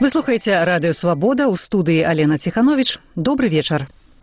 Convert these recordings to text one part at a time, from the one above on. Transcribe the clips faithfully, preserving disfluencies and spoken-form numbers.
Вы слухаеце радыё «Свабода», у студыі Алена Ціхановіч. Добры вечар.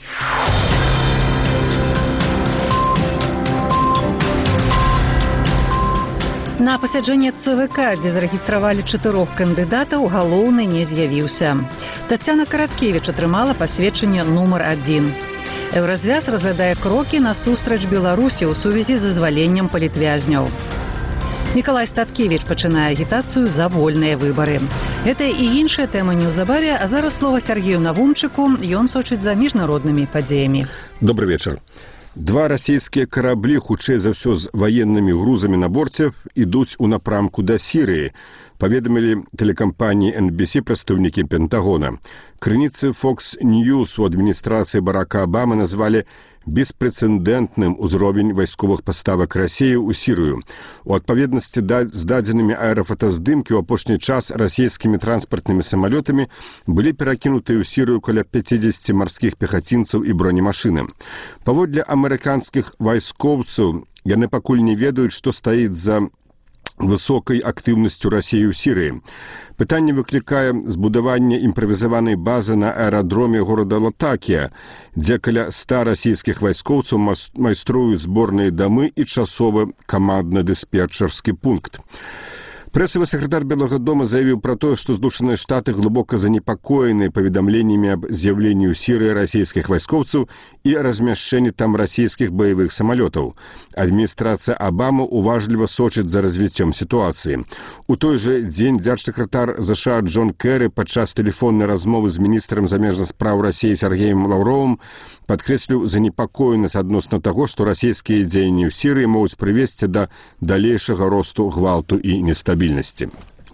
На пасяджэнне ЦВК, дзе зарэгістравалі чатырох кандыдатаў, галоўны не з'явіўся. Тацяна Караткевіч атрымала пасведчанне нумар адзін. Еўразвяз разглядае крокі насустрач Беларусі ў сувязі з вызваленнем палітвязняў. Мікалай Статкевіч пачынае агітацыю за вольныя выбары. Гэта і іншыя тэмы неўзабаве, а зараз слова Сергею Навумчыку, ён сочыць за міжнароднымі падзеямі. Добрый вечар. Два расійскія караблі, хутчэй за ўсё з ваеннымі грузамі на борце, ідуць у напрамку да Сірыі, паведамілі тэлекампаніі эн би си прадстаўнікі Пентагона. Крыніцы Fox News у адміністрацыі Барака Абамы назвалі беспрэцэдэнтным узровень вайсковых паставак Расіі ў Сірыю. У адпаведнасці з дадзенымі аэрафотаздымкі ў апошні час расійскімі транспартнымі самалётамі былі перакінутыя ў Сірыю каля пяцідзесяці марскіх пехацінцаў і бронемашыны. Паводле амерыканскіх вайскоўцаў, яны пакуль не ведаюць, што стаіць за высокай актыўнасцю Расіі ў Сірыі. Пытанне выклікае збудаванне імправізаванай базы на аэрадроме горада Латакія, дзе каля ста расійскіх вайскоўцаў майструюць зборныя дамы і часовы камандна-дыспетчарскі пункт. Прэсавы сакратар Белага дома заявіў пра тое, што Злучаныя Штаты глыбока занепакоены паведамленнямі аб з'яўленні ў Сірыі расійскіх вайскоўцаў і размяшчэнні там расійскіх баявых самалётаў. Адміністрацыя Абамы уважліва сочыць за развіццём сітуацыі. У той жа дзень дзяржсакратар ЗША Джон Кэры падчас тэлефоннай размовы з міністрам замежных спраў Расіі Сергеем Лаўровым падкрэсліў занепакоенасць адносна таго, што расійскія дзеянні ў Сірыі могуць прывесці да далейшага росту гвалту і нестабільнасці.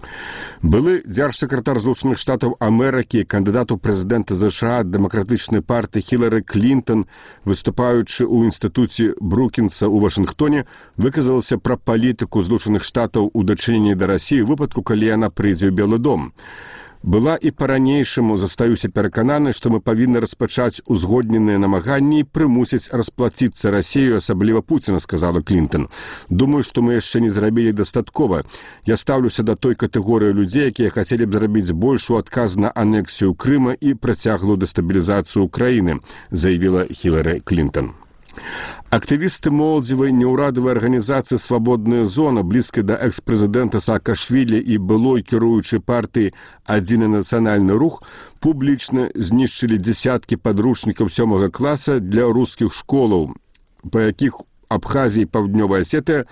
Былы дзяржсакратар Злучаных Штатаў Амерыкі, кандыдат у прэзідэнта ЗША дэмакратычнай партыі Хілары Клінтон, выступаючы ў інстытуце Брукінса ў Вашынгтоне, выказалася пра палітыку Злучаных Штатаў у дачыненні да Расіі ў выпадку, калі яна прыйдзе ў Белы дом. Была і па-ранейшаму застаюся перакананы, што мы павінны распачаць узгодненыя намаганні і прымусіць расплаціцца Расію, асабліва Пуціна, сказала Клінтон. Думаю, што мы яшчэ не зрабілі дастаткова. Я стаўлюся да той катэгорыі людзей, якія хацелі б зрабіць больш у адказ на анексію Крыма і працяглую дэстабілізацыю краіны, заявіла Хілары Клінтон. Актывісты моладзевай неўрадавай арганізацыі «Свабодная зона», блізкай да экс-прэзідэнта Саакашвілі і былой кіруючай партыі «Адзіны нацыянальны рух», публічна знішчылі дзесяткі падручнікаў сёмага класа для рускіх школаў, па якіх Абхазія і Паўднёвая Асетыя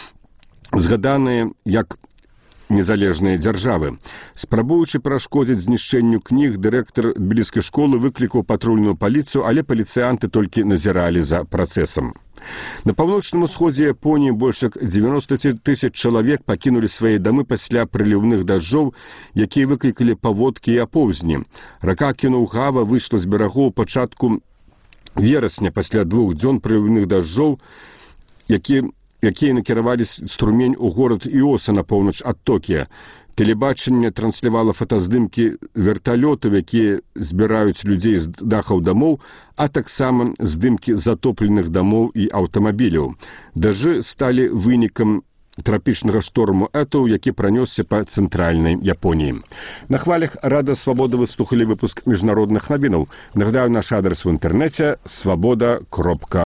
згаданыя як незалежныя дзяржавы. Спрабуючы перашкодзіць знішчэнню кніг, дырэктар тбіліскай школы выклікаў патрульную паліцыю, але паліцыянты толькі назіралі за працэсам. На паўночным усходзе Японіі больш як дзевяноста тысяч чалавек пакінулі свае дамы пасля прыліўных дажджоў, якія выклікалі паводкі і апоўзні. Рака Кінугава выйшла з берагоў пачатку верасня пасля двух дзён прыліўных дажджоў, якія якія накіравалі струмень у горад Іоса на поўнач ад Токія. Тэлебачанне транслявала фотаздымкі верталётаў, якія збіраюць людзей з дахаў дамоў, а таксама здымкі затопленых дамоў і аўтамабіляў. Дажджы сталі вынікам трапічнага шторму Этоў, які пранёсся па цэнтральнай Японіі. На хвалях Рада Свабода вы слухалі выпуск міжнародных навінаў. Нагадаю, наш адрес в інтэрнэце свабода кропка